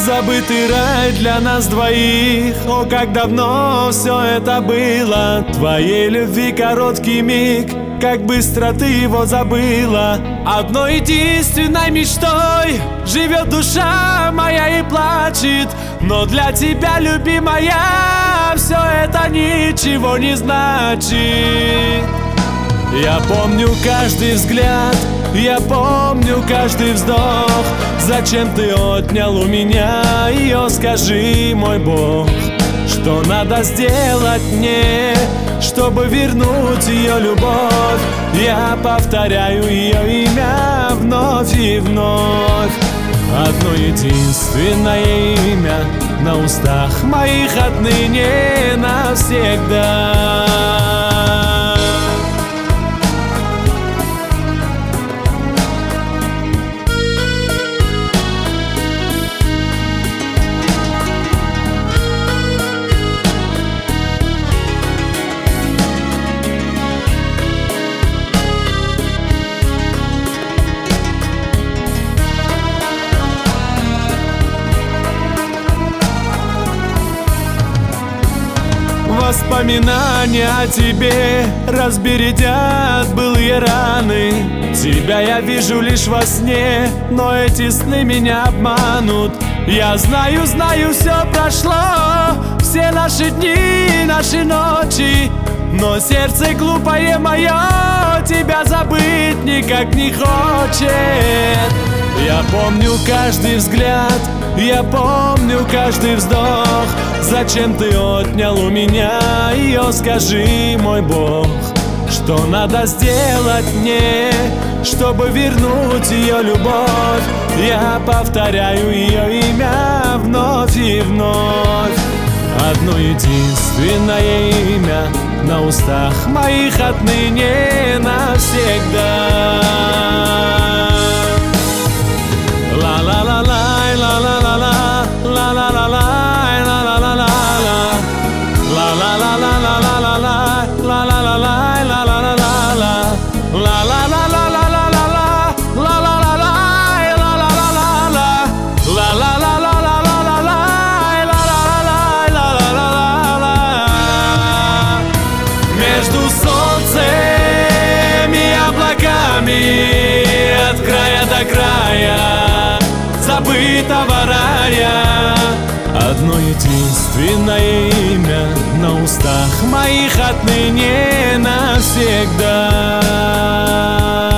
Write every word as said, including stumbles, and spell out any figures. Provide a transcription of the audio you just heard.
Забытый рай для нас двоих. О, как давно все это было. Твоей любви короткий миг, как быстро ты его забыла. Одной единственной мечтой живет душа моя и плачет. Но для тебя, любимая, все это ничего не значит. Я помню каждый взгляд, я помню каждый вздох. Зачем ты отнял у меня ее, скажи, мой Бог? Что надо сделать мне, чтобы вернуть ее любовь? Я повторяю ее имя вновь и вновь. Одно единственное имя на устах моих отныне навсегда. Воспоминания о тебе разбередят былые раны. Тебя я вижу лишь во сне, но эти сны меня обманут. Я знаю, знаю, все прошло, все наши дни, наши ночи. Но сердце глупое мое тебя забыть никак не хочет. Я помню каждый взгляд, я помню каждый вздох. Зачем ты отнял у меня ее, скажи, мой Бог? Что надо сделать мне, чтобы вернуть ее любовь? Я повторяю ее имя вновь и вновь. Одно единственное имя на устах моих отныне навсегда. Ла-ла-ла-лай, ла-ла-ла-ла, ла-ла-ла-лай, ла-ла-ла-ла, ла-ла-ла-ла-ла-ла-ла, ла-ла-ла-лай, ла-ла-ла-ла, ла-ла-ла-ла-ла-ла-ла, ла-ла-ла-лай, ла-ла-ла-ла, ла-ла-ла-ла-ла-ла-лай, ла-ла-ла-лай, ла-ла-ла-ла. Между солнцем и облаками, от края до края забытого рая, одно единственное имя на устах моих отныне навсегда.